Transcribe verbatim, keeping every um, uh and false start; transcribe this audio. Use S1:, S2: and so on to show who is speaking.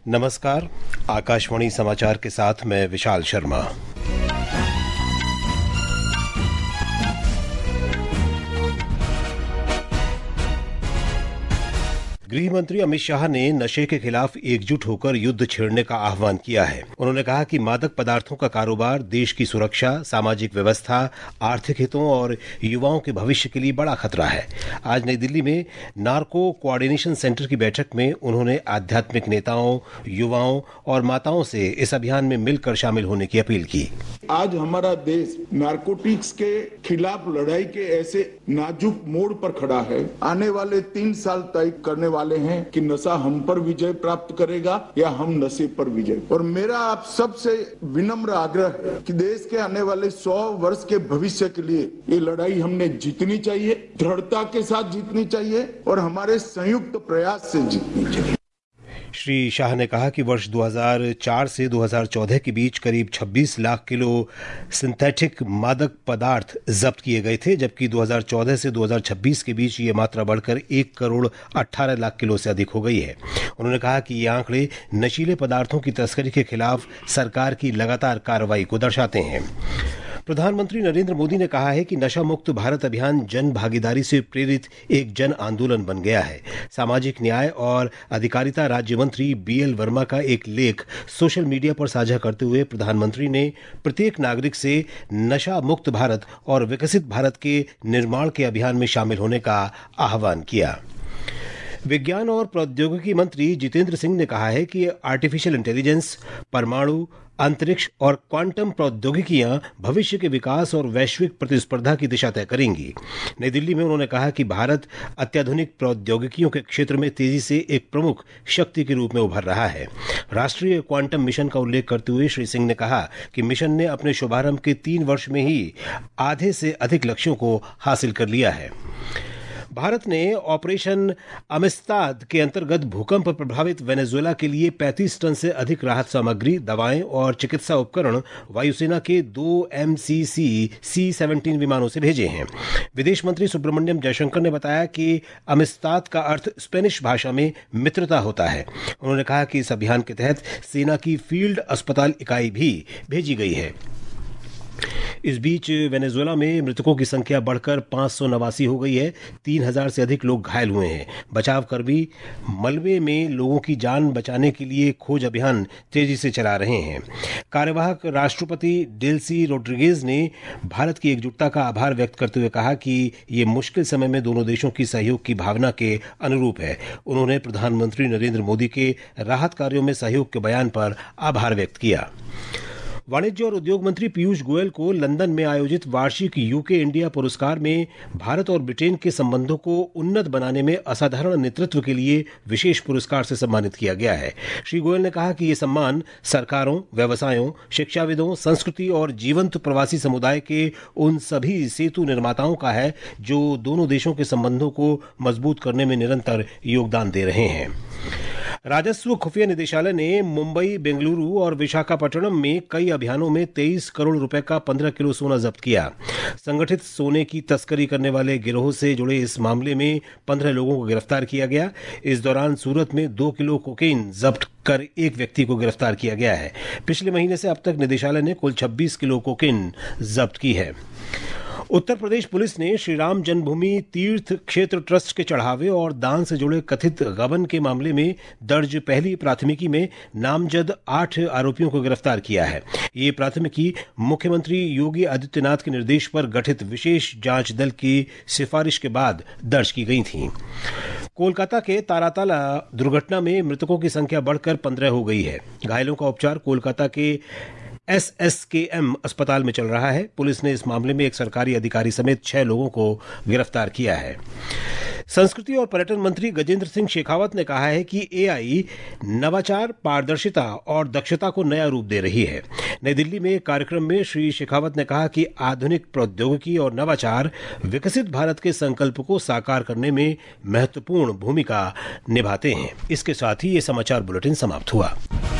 S1: नमस्कार, आकाशवाणी समाचार के साथ मैं विशाल शर्मा। गृह मंत्री अमित शाह ने नशे के खिलाफ एकजुट होकर युद्ध छेड़ने का आह्वान किया है। उन्होंने कहा कि मादक पदार्थों का कारोबार देश की सुरक्षा, सामाजिक व्यवस्था, आर्थिक हितों और युवाओं के भविष्य के लिए बड़ा खतरा है। आज नई दिल्ली में नार्को कोऑर्डिनेशन सेंटर की बैठक में उन्होंने आध्यात्मिक नेताओं, युवाओं और माताओं से इस अभियान में मिलकर शामिल होने की अपील की।
S2: आज हमारा देश नारकोटिक्स के खिलाफ लड़ाई के ऐसे नाजुक मोड़ पर खड़ा है। आने वाले तीन साल तय करने वाले हैं कि नशा हम पर विजय प्राप्त करेगा या हम नशे पर विजय। और मेरा आप सबसे विनम्र आग्रह है कि देश के आने वाले सौ वर्ष के भविष्य के लिए ये लड़ाई हमने जीतनी चाहिए, दृढ़ता के साथ जीतनी चाहिए और हमारे संयुक्त प्रयास से जीतनी चाहिए।
S1: श्री शाह ने कहा कि वर्ष दो हज़ार चार से दो हज़ार चौदह के बीच करीब छब्बीस लाख किलो सिंथेटिक मादक पदार्थ जब्त किए गए थे, जबकि दो हज़ार चौदह से दो हज़ार छब्बीस के बीच ये मात्रा बढ़कर एक करोड़ अठारह लाख किलो से अधिक हो गई है। उन्होंने कहा कि ये आंकड़े नशीले पदार्थों की तस्करी के खिलाफ सरकार की लगातार कार्रवाई को दर्शाते हैं। प्रधानमंत्री नरेंद्र मोदी ने कहा है कि नशा मुक्त भारत अभियान जन भागीदारी से प्रेरित एक जन आंदोलन बन गया है। सामाजिक न्याय और अधिकारिता राज्य मंत्री बी एल वर्मा का एक लेख सोशल मीडिया पर साझा करते हुए प्रधानमंत्री ने प्रत्येक नागरिक से नशा मुक्त भारत और विकसित भारत के निर्माण के अभियान में शामिल होने का आह्वान किया। विज्ञान और प्रौद्योगिकी मंत्री जितेंद्र सिंह ने कहा है कि आर्टिफिशियल इंटेलिजेंस, परमाणु, अंतरिक्ष और क्वांटम प्रौद्योगिकियां भविष्य के विकास और वैश्विक प्रतिस्पर्धा की दिशा तय करेंगी। नई दिल्ली में उन्होंने कहा कि भारत अत्याधुनिक प्रौद्योगिकियों के क्षेत्र में तेजी से एक प्रमुख शक्ति के रूप में उभर रहा है। राष्ट्रीय क्वांटम मिशन का उल्लेख करते हुए श्री सिंह ने कहा कि मिशन ने अपने शुभारंभ के तीन वर्ष में ही आधे से अधिक लक्ष्यों को हासिल कर लिया है। भारत ने ऑपरेशन अमिस्ताद के अंतर्गत भूकंप प्रभावित वेनेजुएला के लिए पैंतीस टन से अधिक राहत सामग्री, दवाएं और चिकित्सा उपकरण वायुसेना के दो एम सी सी सी सत्रह विमानों से भेजे हैं। विदेश मंत्री सुब्रमण्यम जयशंकर ने बताया कि अमिस्ताद का अर्थ स्पेनिश भाषा में मित्रता होता है। उन्होंने कहा कि इस अभियान के तहत सेना की फील्ड अस्पताल इकाई भी भेजी गई है। इस बीच वेनेजुएला में मृतकों की संख्या बढ़कर पाँच सौ नवासी हो गई है। तीन हजार से अधिक लोग घायल हुए हैं। बचावकर्मी मलबे में लोगों की जान बचाने के लिए खोज अभियान तेजी से चला रहे हैं। कार्यवाहक राष्ट्रपति डेल्सी रोड्रिगेज ने भारत की एकजुटता का आभार व्यक्त करते हुए कहा कि ये मुश्किल समय में दोनों देशों की सहयोग की भावना के अनुरूप है। उन्होंने प्रधानमंत्री नरेंद्र मोदी के राहत कार्यों में सहयोग के बयान पर आभार व्यक्त किया। वाणिज्य और उद्योग मंत्री पीयूष गोयल को लंदन में आयोजित वार्षिक यूके इंडिया पुरस्कार में भारत और ब्रिटेन के संबंधों को उन्नत बनाने में असाधारण नेतृत्व के लिए विशेष पुरस्कार से सम्मानित किया गया है। श्री गोयल ने कहा कि ये सम्मान सरकारों, व्यवसायों, शिक्षाविदों, संस्कृति और जीवंत प्रवासी समुदाय के उन सभी सेतु निर्माताओं का है जो दोनों देशों के संबंधों को मजबूत करने में निरंतर योगदान दे रहे हैं। राजस्व खुफिया निदेशालय ने मुंबई, बेंगलुरु और विशाखापट्टनम में कई अभियानों में तेईस करोड़ रुपए का पंद्रह किलो सोना जब्त किया। संगठित सोने की तस्करी करने वाले गिरोह से जुड़े इस मामले में पंद्रह लोगों को गिरफ्तार किया गया। इस दौरान सूरत में दो किलो कोकेन जब्त कर एक व्यक्ति को गिरफ्तार किया गया है। पिछले महीने से अब तक निदेशालय ने कुल छब्बीस किलो कोकेन जब्त की है। उत्तर प्रदेश पुलिस ने श्री राम जन्मभूमि तीर्थ क्षेत्र ट्रस्ट के चढ़ावे और दान से जुड़े कथित गबन के मामले में दर्ज पहली प्राथमिकी में नामजद आठ आरोपियों को गिरफ्तार किया है। ये प्राथमिकी मुख्यमंत्री योगी आदित्यनाथ के निर्देश पर गठित विशेष जांच दल की सिफारिश के बाद दर्ज की गई थी। कोलकाता के ताराताला दुर्घटना में मृतकों की संख्या बढ़कर पंद्रह हो गई है। घायलों का उपचार कोलकाता के एस एस के एम अस्पताल में चल रहा है। पुलिस ने इस मामले में एक सरकारी अधिकारी समेत छह लोगों को गिरफ्तार किया है। संस्कृति और पर्यटन मंत्री गजेंद्र सिंह शेखावत ने कहा है कि ए आई नवाचार, पारदर्शिता और दक्षता को नया रूप दे रही है। नई दिल्ली में एक कार्यक्रम में श्री शेखावत ने कहा कि आधुनिक प्रौद्योगिकी और नवाचार विकसित भारत के संकल्प को साकार करने में महत्वपूर्ण भूमिका निभाते हैं। इसके साथ ही ये समाचार बुलेटिन समाप्त हुआ।